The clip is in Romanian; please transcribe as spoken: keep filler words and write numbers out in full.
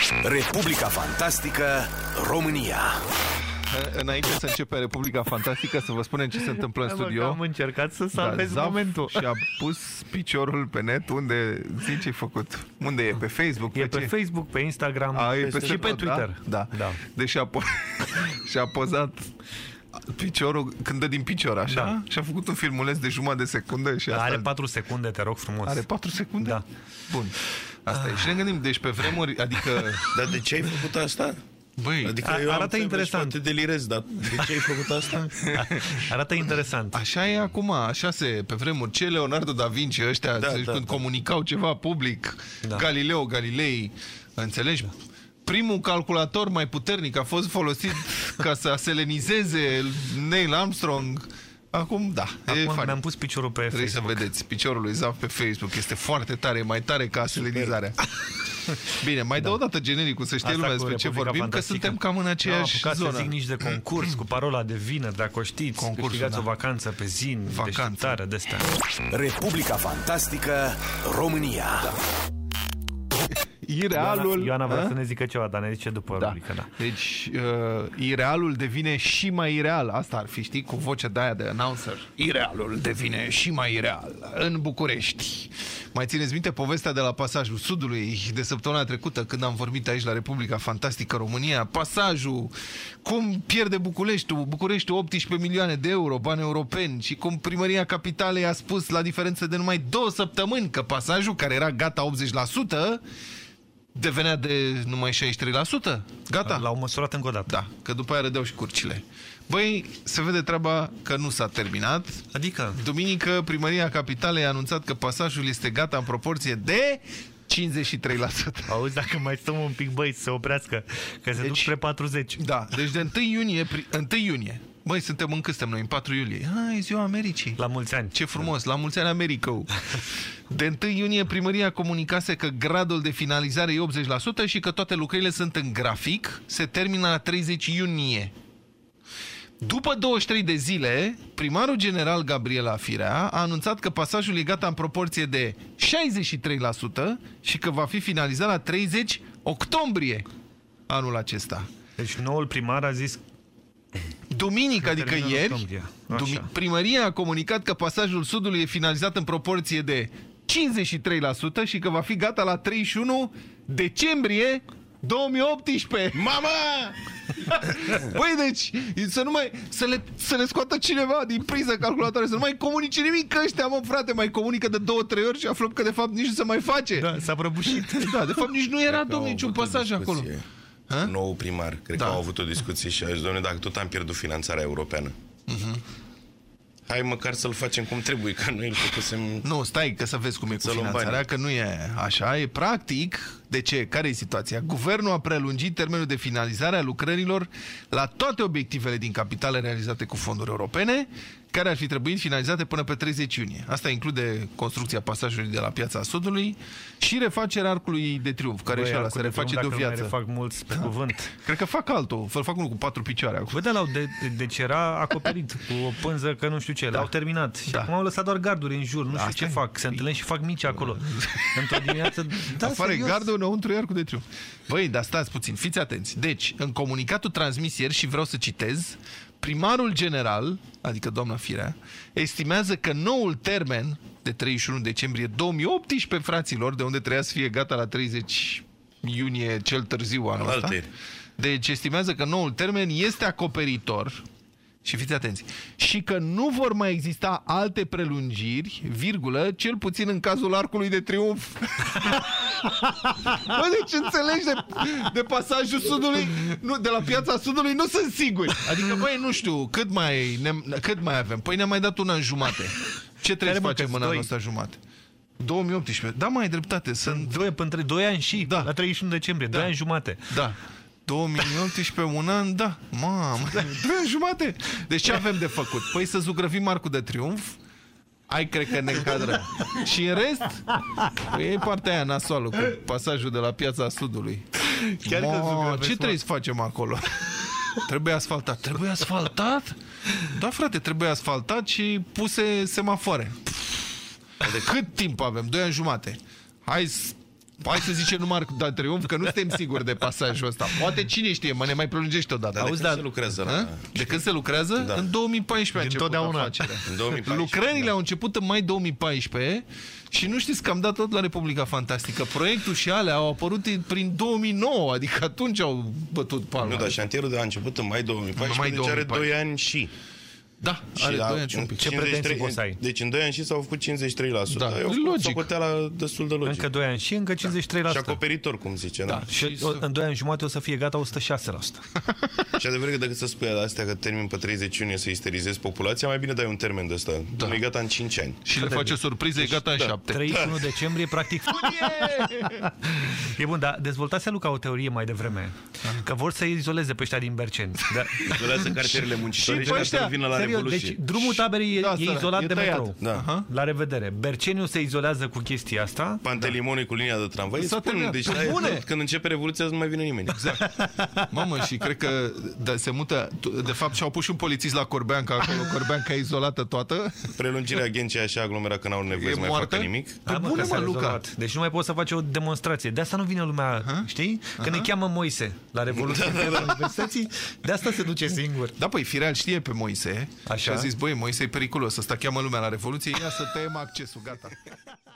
Republica Fantastică România. Înainte să începe Republica Fantastică, să vă spunem ce se întâmplă în studio. Am încercat să salvez da, momentul. Și a pus piciorul pe net. Unde, zi ce-ai făcut? Unde e? Pe Facebook? E pe, pe ce? Facebook, pe Instagram a, pe pe și pe tot, Twitter. Da? Da. da. Deci a, po și a pozat piciorul când dă din picior, așa? Da. Și a făcut un filmuleț de jumătate de secundă. Și da, asta... Are patru secunde, te rog frumos. Are patru secunde? Da. Bun. Asta ah. e. Și ne gândim, deci pe vremuri, adică... Dar de ce ai făcut asta? Băi, adică a, eu arată am interesant. Poate delirez, dar de ce ai făcut asta? Arată interesant. Așa e acum, așa se, pe vremuri, ce Leonardo da Vinci ăștia, da, da, când da. comunicau ceva public, da. Galileo Galilei, înțelegi? Primul calculator mai puternic a fost folosit ca să selenizeze Neil Armstrong. Acum, da. Acum mi-am pus piciorul pe Trebuie Facebook. să vedeți, piciorul lui Zaf pe Facebook este foarte tare, mai tare ca selenizarea. Bine, mai da. dă o dată genericul să știe lumea despre ce vorbim, Fantastică. Că suntem cam în aceeași da, zonă. Să zic nici de concurs cu parola de vineri, dacă o știți, câștigați da. o vacanță pe zi, deșteptare de-astea. Republica Fantastică România. Da. Irealul... Ioana, Ioana vrea să ne zică ceva, dar ne zice după da. rubrică. Da. Deci, uh, irealul devine și mai ireal. Asta ar fi, știi, cu vocea de aia de announcer. Irealul devine și mai ireal în București. Mai țineți minte povestea de la Pasajul Sudului de săptămâna trecută, când am vorbit aici la Republica Fantastică România? Pasajul, cum pierde Bucureștiul, Bucureștiul optsprezece milioane de euro, bani europeni, și cum Primăria Capitalei a spus la diferență de numai două săptămâni că Pasajul, care era gata optzeci la sută, devenea de numai șaizeci și trei la sută. Gata. L-au măsurat încă o dată. Da, că după aia rădeau și curcile. Băi, se vede treaba că nu s-a terminat. Adică? Duminică, Primăria Capitalei a anunțat că Pasajul este gata în proporție de cincizeci și trei la sută. Auzi, dacă mai stăm un pic, băi, să se oprească, că se deci, duc spre patruzeci. Da, deci de întâi iunie, întâi iunie, băi, suntem în cât suntem noi? În patru iulie. Hai, ziua Americii. La mulți ani. Ce frumos, la mulți ani America. De întâi iunie, Primăria comunicase că gradul de finalizare e optzeci la sută și că toate lucrările sunt în grafic. Se termină la treizeci iunie. După douăzeci și trei de zile, primarul general Gabriela Firea a anunțat că Pasajul e gata în proporție de șaizeci și trei la sută și că va fi finalizat la treizeci octombrie anul acesta. Deci noul primar a zis... Duminică, adică ieri, Primăria a comunicat că Pasajul Sudului e finalizat în proporție de cincizeci și trei la sută și că va fi gata la treizeci și unu decembrie două mii optsprezece. Mama! Băi, deci, să nu mai, să le, să le scoată cineva din priză calculatoare, să nu mai comunice nimic, că ăștia, mă, frate, mai comunică de două, trei ori și aflăm că de fapt nici nu se mai face. Da, s-a prăbușit. Da, de fapt nici nu era, domnule, niciun pasaj acolo. Ha? Nou primar, cred da. că au avut o discuție și a zis, domnule, dacă tot am pierdut finanțarea europeană, uh-huh. hai măcar să-l facem cum trebuie, că noi îl făcusem... Nu, stai, că să vezi cum e cu finanțarea, că nu e așa, e practic. De ce? Care e situația? Guvernul a prelungit termenul de finalizare a lucrărilor la toate obiectivele din capitale realizate cu fonduri europene, care ar fi trebuit finalizate până pe treizeci iunie. Asta include construcția pasajului de la Piața Sudului și refacerea Arcului de Triunf, care și ăla se reface de o viață. Dacă fac mulți pe cuvânt. Cred că fac altul, îl fac unul cu patru picioare. Bă, da, de, deci era acoperit cu o pânză, că nu știu ce, da. l-au terminat. Și da. acum au lăsat doar garduri în jur, nu știu Asta ce fac, se întâlnesc și fac mici acolo. Într-o dimineață, da, afară gardul, înăuntru e Arcul de Triunf. Băi, dar stați puțin, fiți atenți. Deci, în comunicatul transmis ieri, și vreau să citez, primarul general, adică doamna Firea, estimează că noul termen de treizeci și unu decembrie două mii optsprezece, fraților, de unde trebuia să fie gata la treizeci iunie cel târziu anul ăsta, deci estimează că noul termen este acoperitor. Și fiți atenți. Și că nu vor mai exista alte prelungiri, virgulă, cel puțin în cazul Arcului de Triunf. Bă, deci înțelegi de, de Pasajul Sudului, nu, de la Piața Sudului, nu sunt siguri. Adică, băi, nu știu, cât mai, ne, cât mai avem? Păi ne-am mai dat un an jumate. Ce trebuie să facem în anul ăsta jumate? două mii optsprezece. Da, mai ai dreptate. Sunt doi, între doi ani și, da. la treizeci și unu decembrie, da. doi ani jumate. Da. două mii optsprezece, un an, da. Mamă, doi ani jumate. Deci ce avem de făcut? Păi să zugrăvim Arcul de Triunf. Ai, cred că ne încadrăm. Și în rest, păi e partea aia nasoală cu pasajul de la Piața Sudului. Chiar Mă, că ce trebuie să facem acolo? Trebuie asfaltat. Trebuie asfaltat? Da, frate, trebuie asfaltat și puse semafoare. De cât timp avem? Doi ani jumate. Hai Hai să zicem numai Arc de Triunf, că nu suntem siguri de pasajul ăsta. Poate cine știe, mă ne mai prelungește odată. Auzi, de când se lucrează la... De când se lucrează? Da. În două mii paisprezece a început afacerea. În două mii paisprezece, Lucrările da. au început în mai două mii paisprezece și nu știți că am dat tot la Republica Fantastică. Proiectul și alea au apărut prin două mii nouă, adică atunci au bătut palma. Nu, dar șantierul de a început în mai două mii paisprezece, deci are doi ani și... Da, are doi ani și un pic. Ce pretenții poți ai? Deci în doi ani și s-au făcut cincizeci și trei la sută. Da, e logic. socoteala destul de logic. Încă doi ani și încă cincizeci și trei la sută. Și acoperitor, cum zice. Da. Da. Și în doi ani jumate o să fie gata o sută șase la sută. Și adevărat că decât să spui astea că termin pe treizeci iunie să isterizezi populația, mai bine dai un termen de ăsta. Da. Nu e gata în cinci ani. Și le face surpriză, e gata în șapte. treizeci și unu decembrie, practic. E bun, dar dezvoltase Luca o teorie mai devreme. Că vor să izoleze pe ăștia din Berceni. Izolează cartierele muncitorii și să vină la Revoluție. Deci drumul taberii Da, e izolat e de tăiat. metrou. Da. La revedere. Berceniu se izolează cu chestia asta. Pantelimonii cu linia de tramvai. S-a Spun, terminat. deci Păi bune. tot, când începe Revoluția nu mai vine nimeni. Exact. Mamă, și cred că da, se mută. De fapt, și-au pus și un polițist la Corbeanca acolo, Corbeanca e izolată toată. Prelungirea Ghencea așa aglomerat că n-au nevoie E să mai moartă? facă nimic. Da, Pe bune, că s-a mă, Luca. rezolvat. Deci nu mai poți să faci o demonstrație. De asta nu vine lumea, Aha. știi? Că ne cheamă Moise la Revoluția da, Universității. De asta se duce singur. Da, păi, Fireal știe pe Moise. Așa. Și a zis, băi, Moise e periculos, ăsta cheamă lumea la Revoluție, ia să tăiem accesul, gata.